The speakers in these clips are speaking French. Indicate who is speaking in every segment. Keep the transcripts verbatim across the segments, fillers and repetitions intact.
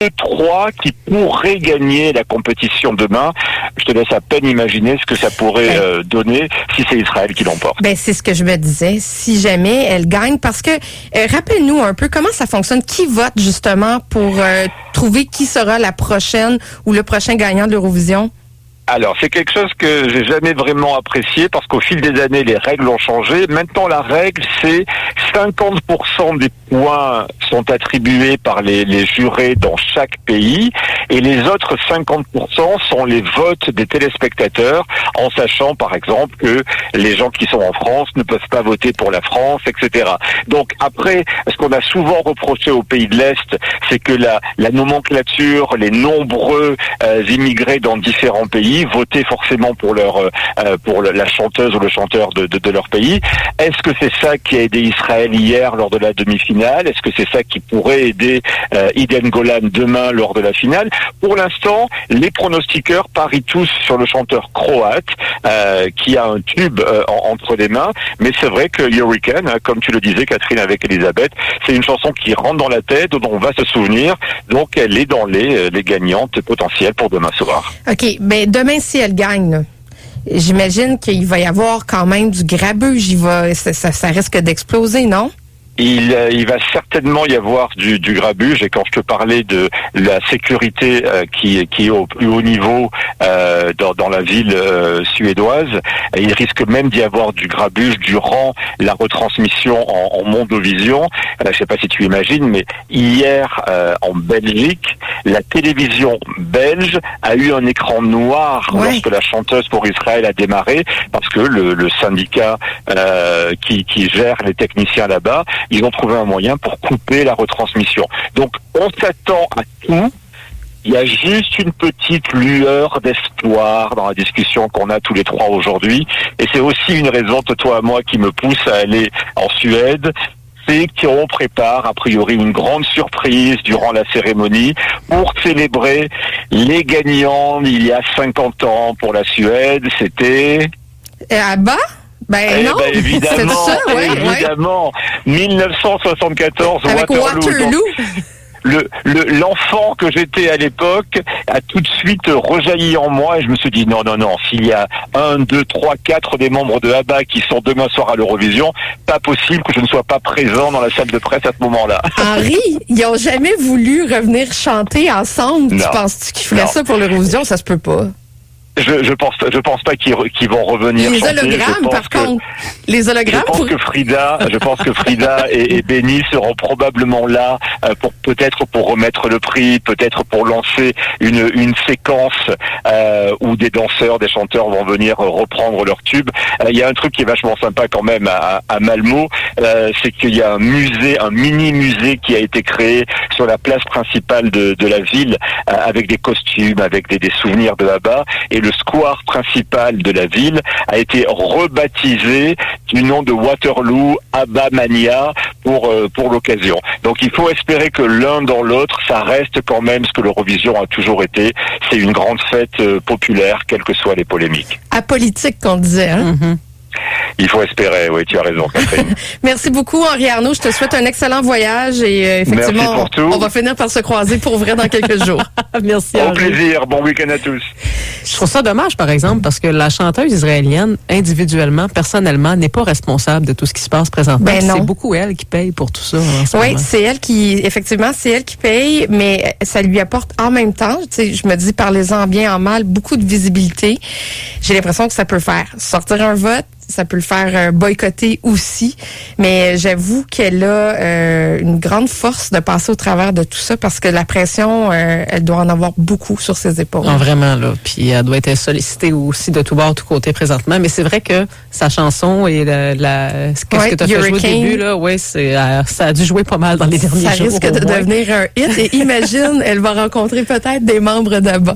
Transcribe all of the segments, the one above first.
Speaker 1: trois qui pourraient gagner la compétition demain. Je te laisse à peine imaginer ce que ça pourrait euh, donner si c'est Israël qui l'emporte.
Speaker 2: Ben, c'est ce que je me disais. Si jamais elle gagne, parce que, euh, rappelle-nous un peu comment ça fonctionne. Qui vote justement pour euh, trouver qui sera la prochaine ou le prochain gagnant de l'Eurovision?
Speaker 1: Alors, c'est quelque chose que j'ai jamais vraiment apprécié parce qu'au fil des années, les règles ont changé. Maintenant, la règle, c'est cinquante pour cent des points sont attribués par les, les jurés dans chaque pays et les autres cinquante pour cent sont les votes des téléspectateurs en sachant, par exemple, que les gens qui sont en France ne peuvent pas voter pour la France, et cetera. Donc, après, ce qu'on a souvent reproché aux pays de l'Est, c'est que la, la nomenclature, les nombreux euh, immigrés dans différents pays voter forcément pour leur euh, pour la chanteuse ou le chanteur de, de, de leur pays. Est-ce que c'est ça qui a aidé Israël hier lors de la demi-finale? Est-ce que c'est ça qui pourrait aider euh, Iden Golan demain lors de la finale? Pour l'instant, les pronostiqueurs parient tous sur le chanteur croate euh, qui a un tube euh, en, entre les mains. Mais c'est vrai que Hurricane, hein, comme tu le disais Catherine avec Elisabeth, c'est une chanson qui rentre dans la tête, dont on va se souvenir. Donc elle est dans les, les gagnantes potentielles pour demain soir.
Speaker 2: OK, mais demain si elle gagne, là, j'imagine qu'il va y avoir quand même du grabuge. Il va, ça, ça, ça risque d'exploser, non?
Speaker 1: Il, euh, il va certainement y avoir du, du grabuge et quand je te parlais de la sécurité euh, qui, qui est au plus haut niveau euh, dans, dans la ville euh, suédoise, il risque même d'y avoir du grabuge durant la retransmission en, en Mondovision. Euh, je ne sais pas si tu imagines, mais hier euh, en Belgique, la télévision belge a eu un écran noir ouais. lorsque la chanteuse pour Israël a démarré parce que le, le syndicat euh, qui, qui gère les techniciens là-bas, ils ont trouvé un moyen pour couper la retransmission. Donc, on s'attend à tout. Il y a juste une petite lueur d'espoir dans la discussion qu'on a tous les trois aujourd'hui. Et c'est aussi une raison, toi et moi, qui me pousse à aller en Suède. C'est qu'on prépare, a priori, une grande surprise durant la cérémonie pour célébrer les gagnants il y a cinquante ans pour la Suède. C'était...
Speaker 2: Ah bah Ben
Speaker 1: eh
Speaker 2: non,
Speaker 1: ben évidemment,
Speaker 2: c'est ça, ouais,
Speaker 1: évidemment. Ouais. dix-neuf cent soixante-quatorze,
Speaker 2: avec
Speaker 1: Waterloo.
Speaker 2: Waterloo.
Speaker 1: Donc, le, le, l'enfant que j'étais à l'époque a tout de suite rejailli en moi et je me suis dit non, non, non, s'il y a un, deux, trois, quatre des membres de ABBA qui sont demain soir à l'Eurovision, pas possible que je ne sois pas présent dans la salle de presse à ce moment-là.
Speaker 2: Henri, ils ont jamais voulu revenir chanter ensemble.
Speaker 1: Non.
Speaker 2: Tu penses-tu qu'ils feraient
Speaker 1: Non.
Speaker 2: ça pour l'Eurovision? Ça se peut pas.
Speaker 1: Je, je pense, je pense pas qu'ils, qu'ils vont revenir.
Speaker 2: Les
Speaker 1: chanter.
Speaker 2: hologrammes, par
Speaker 1: que,
Speaker 2: contre. Les hologrammes.
Speaker 1: Je pense
Speaker 2: pour...
Speaker 1: que Frida, je pense que Frida et, et Benny seront probablement là euh, pour peut-être pour remettre le prix, peut-être pour lancer une une séquence euh, où des danseurs, des chanteurs vont venir reprendre leur tube. Euh, il y a un truc qui est vachement sympa quand même à, à Malmö, euh, c'est qu'il y a un musée, un mini musée qui a été créé sur la place principale de, de la ville euh, avec des costumes, avec des, des souvenirs de ABBA. Et le square principal de la ville a été rebaptisé du nom de Waterloo ABBA Mania pour euh, pour l'occasion. Donc il faut espérer que l'un dans l'autre, ça reste quand même ce que l'Eurovision a toujours été. C'est une grande fête euh, populaire, quelles que soient les polémiques.
Speaker 2: Apolitique qu'on disait, hein?
Speaker 1: Mm-hmm. Il faut espérer, oui, tu as raison, Catherine.
Speaker 2: Merci beaucoup, Henri Arnaud. Je te souhaite un excellent voyage et euh, effectivement, on, on va finir par se croiser pour vrai dans quelques jours.
Speaker 3: Merci,
Speaker 1: Au
Speaker 3: Henri.
Speaker 1: plaisir. Bon week-end à tous.
Speaker 3: Je trouve ça dommage, par exemple, parce que la chanteuse israélienne, individuellement, personnellement, n'est pas responsable de tout ce qui se passe présentement.
Speaker 2: Ben non.
Speaker 3: C'est beaucoup elle qui paye pour tout ça.
Speaker 2: Oui, c'est elle qui, effectivement, c'est elle qui paye, mais ça lui apporte en même temps, tu sais, je me dis, parlez-en bien, en mal, beaucoup de visibilité. J'ai l'impression que ça peut faire sortir un vote, ça peut le faire euh, boycotter aussi, mais j'avoue qu'elle a euh, une grande force de passer au travers de tout ça parce que la pression, euh, elle doit en avoir beaucoup sur ses épaules.
Speaker 3: Non, vraiment, là. Puis elle doit être sollicitée aussi de tout bord, tout côté présentement. Mais c'est vrai que sa chanson et la, la ce que,
Speaker 2: ouais,
Speaker 3: que tu as fait jouer au début, là, ouais, c'est, euh, ça a dû jouer pas mal dans les derniers
Speaker 2: ça
Speaker 3: jours.
Speaker 2: Ça risque de moins. devenir un hit et imagine, elle va rencontrer peut-être des membres d'ABBA.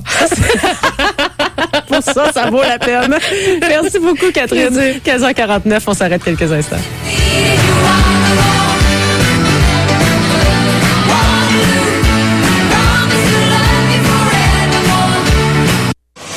Speaker 3: Pour ça, ça vaut la peine. Merci beaucoup, Catherine. quinze heures quarante-neuf, on s'arrête quelques instants.
Speaker 4: Suivez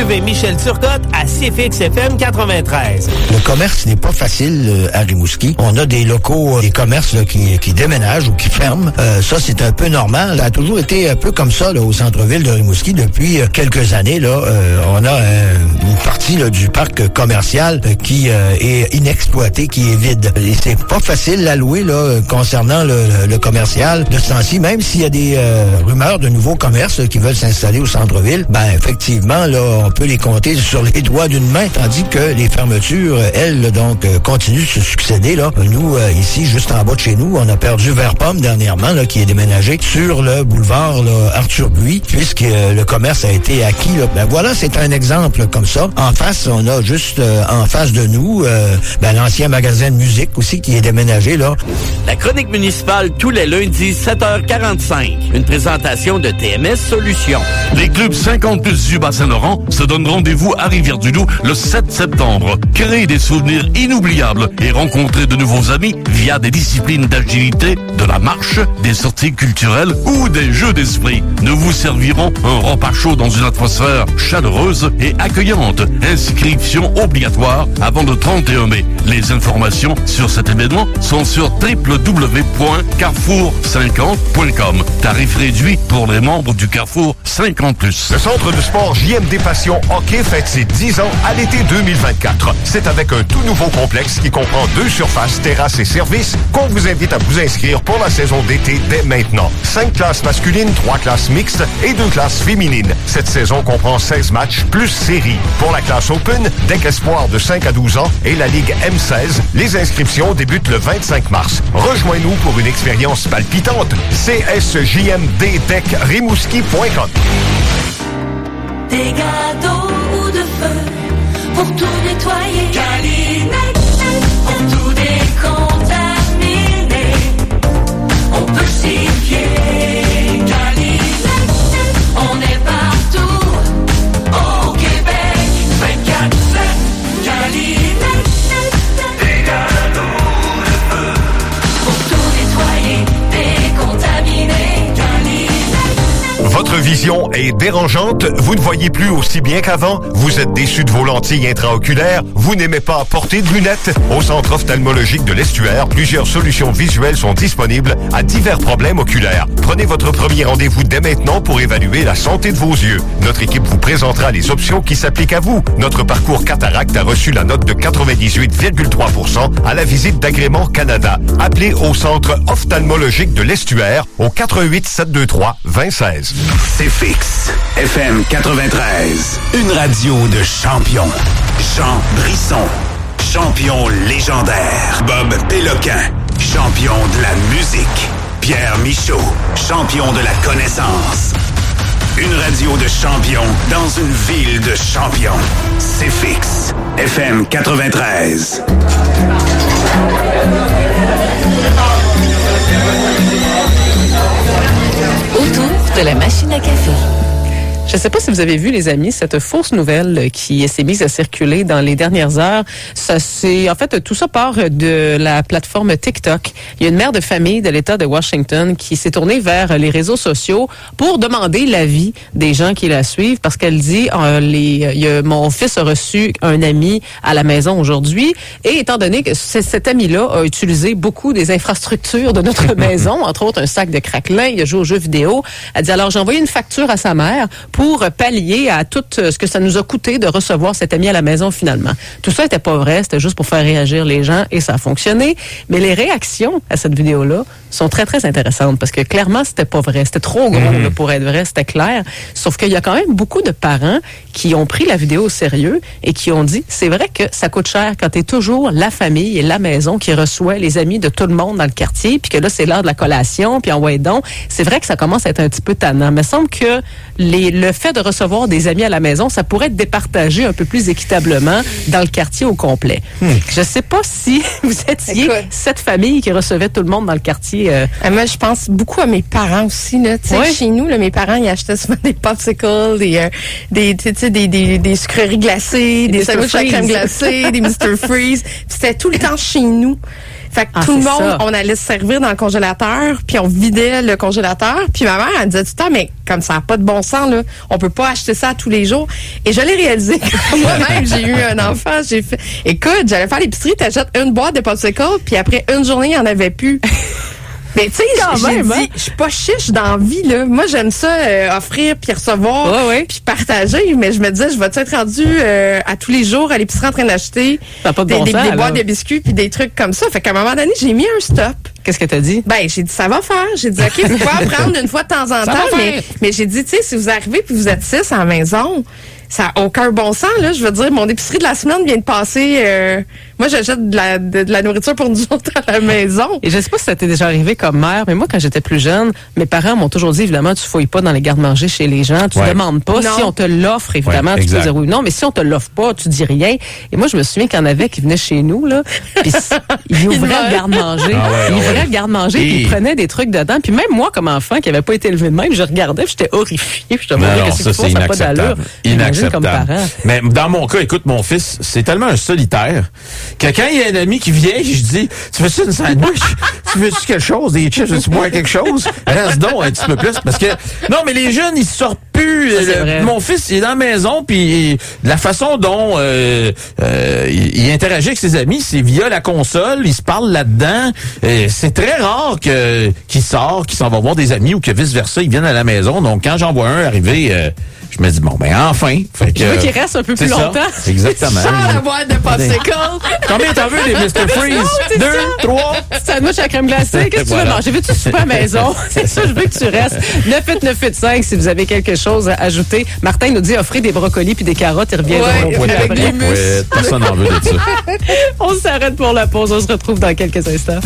Speaker 4: Suivez Michel Turcotte à C F X F M quatre-vingt-treize.
Speaker 5: Le commerce n'est pas facile euh, à Rimouski. On a des locaux, euh, des commerces là, qui, qui déménagent ou qui ferment. Euh, ça, c'est un peu normal. Ça a toujours été un peu comme ça là, au centre-ville de Rimouski depuis euh, quelques années. Là, euh, on a euh, une partie là, du parc commercial euh, qui euh, est inexploité, qui est vide. Et c'est pas facile à louer là, concernant le, le commercial de ce temps-ci, même s'il y a des euh, rumeurs de nouveaux commerces là, qui veulent s'installer au centre-ville. Ben effectivement, là, on peut les compter sur les doigts d'une main, tandis que les fermetures, elles, donc, euh, continuent de se succéder. Là. Nous, euh, ici, juste en bas de chez nous, on a perdu Vert-Pomme dernièrement, là, qui est déménagé sur le boulevard là, Arthur-Buis, puisque euh, le commerce a été acquis. Là. Ben voilà, c'est un exemple comme ça. En face, on a juste euh, en face de nous euh, ben, l'ancien magasin de musique aussi qui est déménagé. Là.
Speaker 6: La chronique municipale tous les lundis, sept heures quarante-cinq. Une présentation de T M S Solutions.
Speaker 7: Les clubs cinquante plus du Bas-Saint-Laurent se donnent rendez-vous à Rivière-du-Loup le sept septembre. Créez des souvenirs inoubliables et rencontrez de nouveaux amis via des disciplines d'agilité, de la marche, des sorties culturelles ou des jeux d'esprit. Nous vous servirons un repas chaud dans une atmosphère chaleureuse et accueillante. Inscription obligatoire avant le trente et un mai. Les informations sur cet événement sont sur w w w point carrefour cinquante point com. Tarif réduit pour les membres du Carrefour cinquante plus.
Speaker 8: Le Centre de sport J M D Passion Hockey fête ses dix ans à l'été deux mille vingt-quatre. C'est avec un tout nouveau complexe qui comprend deux surfaces, terrasses et services qu'on vous invite à vous inscrire pour la saison d'été dès maintenant. Cinq classes masculines, trois classes mixtes et deux classes féminines. Cette saison comprend seize matchs plus séries. Pour la classe Open, deck espoir de cinq à douze ans et la Ligue M seize, les inscriptions débutent le vingt-cinq mars. Rejoins-nous pour une expérience palpitante. C S J M D deck rimouski point com.
Speaker 9: Des gâteaux ou de feu pour tout nettoyer. Calinette, pour tout décontaminer. On peut s'y fier. Calinette, on est partout au Québec. vingt-quatre sept, Calinette, des gâteaux ou de feu pour tout nettoyer, décontaminer.
Speaker 8: Votre vision est dérangeante? Vous ne voyez plus aussi bien qu'avant? Vous êtes déçu de vos lentilles intraoculaires? Vous n'aimez pas porter de lunettes? Au Centre ophtalmologique de l'Estuaire, plusieurs solutions visuelles sont disponibles à divers problèmes oculaires. Prenez votre premier rendez-vous dès maintenant pour évaluer la santé de vos yeux. Notre équipe vous présentera les options qui s'appliquent à vous. Notre parcours cataracte a reçu la note de quatre-vingt-dix-huit virgule trois pour cent à la visite d'Agrément Canada. Appelez au Centre ophtalmologique de l'Estuaire au quatre un huit sept deux trois deux zéro un six.
Speaker 10: C'est fixe. F M quatre-vingt-treize. Une radio de champion. Jean Brisson. Champion légendaire. Bob Péloquin. Champion de la musique. Pierre Michaud. Champion de la connaissance. Une radio de champion dans une ville de champions. C'est fixe. F M quatre-vingt-treize.
Speaker 11: Autour de la machine à café.
Speaker 3: Je ne sais pas si vous avez vu, les amis, cette fausse nouvelle qui s'est mise à circuler dans les dernières heures. Ça, c'est, en fait, tout ça part de la plateforme TikTok. Il y a une mère de famille de l'État de Washington qui s'est tournée vers les réseaux sociaux pour demander l'avis des gens qui la suivent parce qu'elle dit, euh, les, il y a, mon fils a reçu un ami à la maison aujourd'hui et étant donné que c- cet ami-là a utilisé beaucoup des infrastructures de notre maison, entre autres un sac de craquelin, il a joué aux jeux vidéo, elle dit alors j'ai envoyé une facture à sa mère pour pallier à tout ce que ça nous a coûté de recevoir cet ami à la maison finalement. Tout ça était pas vrai, c'était juste pour faire réagir les gens et ça a fonctionné. Mais les réactions à cette vidéo-là sont très, très intéressantes parce que clairement, c'était pas vrai. C'était trop gros mmh. là, pour être vrai, c'était clair. Sauf qu'il y a quand même beaucoup de parents qui ont pris la vidéo au sérieux et qui ont dit, c'est vrai que ça coûte cher quand t'es toujours la famille et la maison qui reçoit les amis de tout le monde dans le quartier, puis que là, c'est l'heure de la collation, puis en ouais donc. C'est vrai que ça commence à être un petit peu tannant. Mais il semble que les, le fait de recevoir des amis à la maison, ça pourrait être départagé un peu plus équitablement dans le quartier au complet. Hmm. Je sais pas si vous étiez Écoute. cette famille qui recevait tout le monde dans le quartier. Euh...
Speaker 2: Moi, je pense beaucoup à mes parents aussi. Là. Ouais. Chez nous, là, mes parents, ils achetaient souvent des popsicles, des, euh, des, des, des, des sucreries glacées, des sandwichs à crème glacée, des mister Freeze. C'était tout le temps chez nous. Fait que
Speaker 3: Ah,
Speaker 2: tout le
Speaker 3: c'est
Speaker 2: monde,
Speaker 3: ça.
Speaker 2: on allait se servir dans le congélateur, puis on vidait le congélateur. Puis ma mère, elle me disait tout le temps, mais comme ça n'a pas de bon sens, là, on peut pas acheter ça tous les jours. Et je l'ai réalisé. Moi-même, j'ai eu un enfant, j'ai fait... Écoute, j'allais faire l'épicerie, t'achètes une boîte de popsicles, puis après une journée, il n'y en avait plus. Mais tu sais, j'ai
Speaker 3: même,
Speaker 2: dit,
Speaker 3: hein?
Speaker 2: je suis pas chiche dans la vie, là. Moi, j'aime ça, euh, offrir, puis recevoir,
Speaker 3: Ouais, ouais.
Speaker 2: puis partager. Mais je me disais, je vais-tu être rendu euh, à tous les jours à l'épicerie en train d'acheter
Speaker 3: Ça a pas de
Speaker 2: des,
Speaker 3: bon
Speaker 2: des,
Speaker 3: sens,
Speaker 2: des
Speaker 3: là.
Speaker 2: boîtes de biscuits, puis des trucs comme ça. Fait qu'à un moment donné, j'ai mis un stop.
Speaker 3: Qu'est-ce que t'as dit?
Speaker 2: Ben, j'ai dit, ça va faire. J'ai dit, OK, vous pouvez en prendre une fois de temps en
Speaker 3: Ça
Speaker 2: temps.
Speaker 3: va
Speaker 2: Mais,
Speaker 3: faire.
Speaker 2: mais j'ai dit, tu sais, si vous arrivez puis vous êtes six à la maison, ça n'a aucun bon sens, là. Je veux dire, mon épicerie de la semaine vient de passer. Euh, moi, j'achète de la, de, de la nourriture pour nous autres à la maison.
Speaker 3: Et je sais pas si ça t'est déjà arrivé comme mère, mais moi, quand j'étais plus jeune, mes parents m'ont toujours dit, évidemment, tu fouilles pas dans les garde-manger chez les gens, tu
Speaker 12: Ouais.
Speaker 3: demandes pas.
Speaker 2: Non.
Speaker 3: Si on te l'offre, évidemment,
Speaker 12: Ouais,
Speaker 3: tu peux
Speaker 12: exact.
Speaker 3: dire oui ou non, mais si on te l'offre pas, tu dis rien. Et moi, je me souviens qu'il y en avait qui venaient chez nous, là, puis ils ouvraient le garde-manger.
Speaker 12: Ah ouais,
Speaker 3: ils
Speaker 12: ouais.
Speaker 3: ouvraient le garde-manger,
Speaker 12: Et-
Speaker 3: puis ils prenaient des trucs dedans. Puis même moi, comme enfant, qui avait pas été élevé de même, je regardais, puis j'étais horrifiée, puis je te
Speaker 12: Non,
Speaker 3: demandais
Speaker 12: non,
Speaker 3: qu'est-ce
Speaker 12: ça,
Speaker 3: que
Speaker 12: c'est
Speaker 3: ça n'a pas d'allure.
Speaker 12: inacceptable.
Speaker 3: Imagine comme
Speaker 12: Inacceptable.
Speaker 3: parent.
Speaker 12: Mais dans mon cas, écoute, mon fils, c'est tellement un solitaire que quand il y a un ami qui vient, je dis, tu veux-tu une sandwich? Tu veux-tu quelque chose? Des chips? Veux-tu boire quelque chose? Reste donc un petit peu plus. Parce que, non, mais les jeunes, ils sortent plus.
Speaker 3: Ça, c'est
Speaker 12: Le-
Speaker 3: vrai.
Speaker 12: mon fils, il est dans la maison, puis la façon dont euh, euh, il, il interagit avec ses amis, c'est via la console, il se parle là-dedans. Euh, c'est très rare que qu'il sort, qu'il s'en va voir des amis ou que vice-versa, ils viennent à la maison. Donc, quand j'en vois un arriver, euh, je me dis, bon, ben enfin. Fait que,
Speaker 3: Je veux qu'il reste un peu plus
Speaker 12: c'est ça.
Speaker 3: longtemps.
Speaker 12: Exactement.
Speaker 2: Sans la boîte de popsicles.
Speaker 12: Combien t'en veux des mister Freeze?
Speaker 3: c'est
Speaker 12: Deux,
Speaker 3: ça.
Speaker 12: trois?
Speaker 3: Sandwich à crème glacée, qu'est-ce que tu veux
Speaker 12: Voilà.
Speaker 3: manger? Veux-tu souper à la maison? C'est ça, je veux que tu restes. neuf huit neuf huit cinq, si vous avez quelque chose à ajouter. Martin nous dit offrir des brocolis puis des carottes, il revient
Speaker 2: Ouais,
Speaker 3: dans mon
Speaker 2: avec
Speaker 3: poêle.
Speaker 2: l'humus.
Speaker 12: Ouais, personne n'en veut de ça.
Speaker 3: On s'arrête pour la pause, on se retrouve dans quelques instants.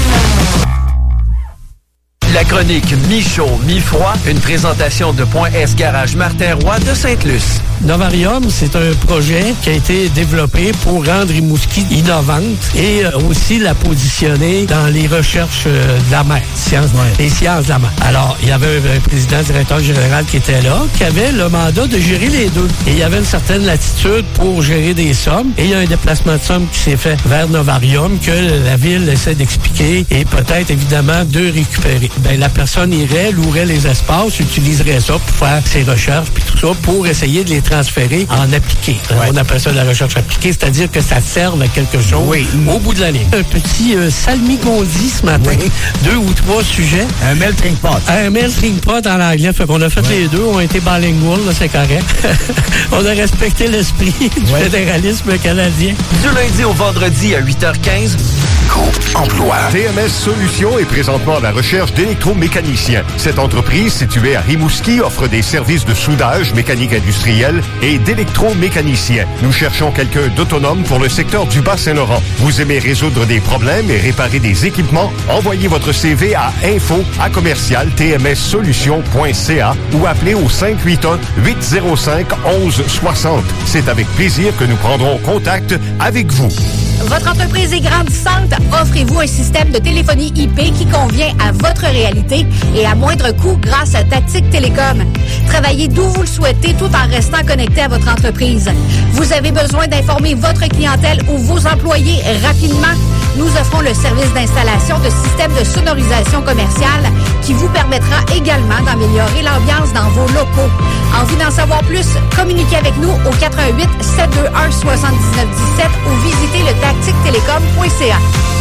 Speaker 13: La chronique mi-chaud, mi-froid, une présentation de Point S Garage Martin Roy de Sainte-Luce.
Speaker 14: Novarium, c'est un projet qui a été développé pour rendre Rimouski innovante et euh, aussi la positionner dans les recherches euh, de la mer, sciences, les sciences de la mer. Alors, il y avait un, un président directeur général qui était là, qui avait le mandat de gérer les deux. Et il y avait une certaine latitude pour gérer des sommes. Et il y a un déplacement de sommes qui s'est fait vers Novarium que la ville essaie d'expliquer et peut-être évidemment de récupérer. Ben, la personne irait, louerait les espaces, utiliserait ça pour faire ses recherches puis tout ça pour essayer de les transférer en appliqué. On appelle ça de la recherche appliquée, c'est-à-dire que ça serve à quelque chose au bout de la ligne. Un petit euh, salmigondi ce matin, deux ou trois sujets.
Speaker 5: Un melting pot.
Speaker 14: Un melting pot en anglais, fait qu'on a fait les deux, on a été bilingual, là, c'est correct. On a respecté l'esprit du fédéralisme canadien.
Speaker 13: Du lundi au vendredi à huit heures quinze.
Speaker 8: Emploi. T M S Solutions est présentement à la recherche d'électromécaniciens. Cette entreprise, située à Rimouski, offre des services de soudage, mécanique industrielle et d'électromécanicien. Nous cherchons quelqu'un d'autonome pour le secteur du Bas-Saint-Laurent. Vous aimez résoudre des problèmes et réparer des équipements? Envoyez votre C V à info à commercial t m s solutions point c a ou appelez au cinq huit un, huit zéro cinq, onze soixante. C'est avec plaisir que nous prendrons contact avec vous.
Speaker 15: Votre entreprise est grandissante. Offrez-vous un système de téléphonie I P qui convient à votre réalité et à moindre coût grâce à Tactique Télécom. Travaillez d'où vous le souhaitez tout en restant connecté à votre entreprise. Vous avez besoin d'informer votre clientèle ou vos employés rapidement? Nous offrons le service d'installation de systèmes de sonorisation commerciale qui vous permettra également d'améliorer l'ambiance dans vos locaux. Envie d'en savoir plus? Communiquez avec nous au quatre un huit, sept deux un, sept neuf un sept ou visitez le tactique télécom point c a.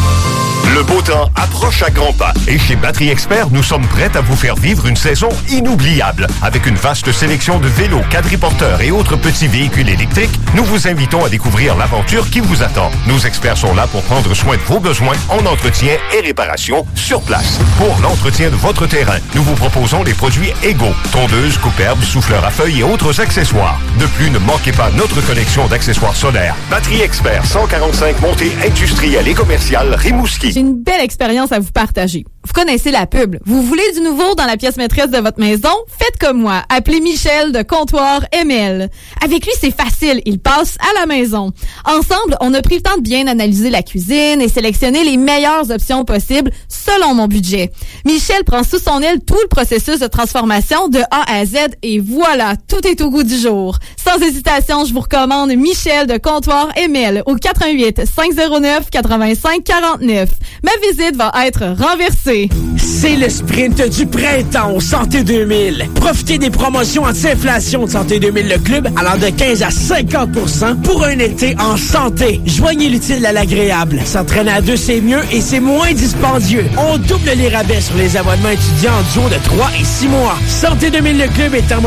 Speaker 8: Le beau temps approche à grands pas et chez Batterie Expert, nous sommes prêts à vous faire vivre une saison inoubliable. Avec une vaste sélection de vélos, quadriporteurs et autres petits véhicules électriques, nous vous invitons à découvrir l'aventure qui vous attend. Nos experts sont là pour prendre soin de vos besoins en entretien et réparation sur place. Pour l'entretien de votre terrain, nous vous proposons les produits égaux, tondeuses, coupe-herbes, souffleurs à feuilles et autres accessoires. De plus, ne manquez pas notre collection d'accessoires solaires. Batterie Expert, cent quarante-cinq montées industrielles et commerciales, Rimouski.
Speaker 16: J'ai une belle expérience à vous partager. Vous connaissez la pub. Vous voulez du nouveau dans la pièce maîtresse de votre maison? Faites comme moi. Appelez Michel de Comptoir M L. Avec lui, c'est facile. Il passe à la maison. Ensemble, on a pris le temps de bien analyser la cuisine et sélectionner les meilleures options possibles selon mon budget. Michel prend sous son aile tout le processus de transformation de A à Z et voilà, tout est au goût du jour. Sans hésitation, je vous recommande Michel de Comptoir M L au quatre un huit, cinq zéro neuf, huit cinq quatre neuf. ma visite va être renversée.
Speaker 17: C'est le sprint du printemps au Santé deux mille. Profitez des promotions anti-inflation de Santé deux mille, le club, allant de quinze à cinquante pour cent pour un été en santé. Joignez l'utile à l'agréable. S'entraîner à deux, c'est mieux et c'est moins dispendieux. On double les rabais sur les abonnements étudiants en duo de trois et six mois. Santé deux mille, le club est en